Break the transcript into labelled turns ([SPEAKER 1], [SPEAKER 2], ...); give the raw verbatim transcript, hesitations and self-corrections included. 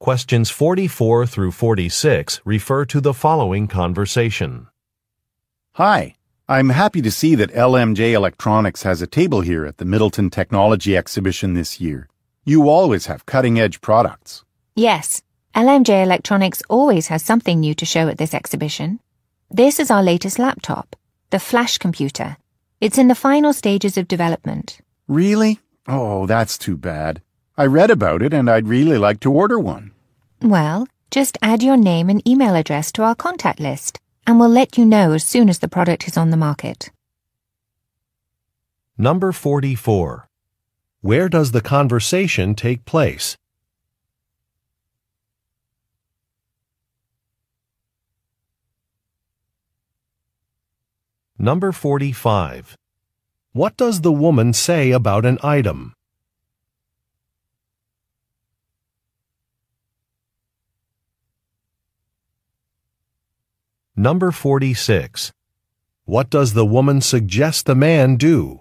[SPEAKER 1] Questions forty-four through forty-six refer to the following conversation.
[SPEAKER 2] Hi, I'm happy to see that L M J Electronics has a table here at the Middleton Technology Exhibition this year. You always have cutting-edge products.
[SPEAKER 3] Yes, L M J Electronics always has something new to show at this exhibition. This is our latest laptop, the Flash computer. It's in the final stages of development.
[SPEAKER 2] Really? Oh, that's too bad. I read about it and I'd really like to order one.
[SPEAKER 3] Well, just add your name and email address to our contact list, and we'll let you know as soon as the product is on the market.
[SPEAKER 1] Number forty-four. Where does the conversation take place? Number forty-five. What does the woman say about an item? Number forty-six. What does the woman suggest the man do?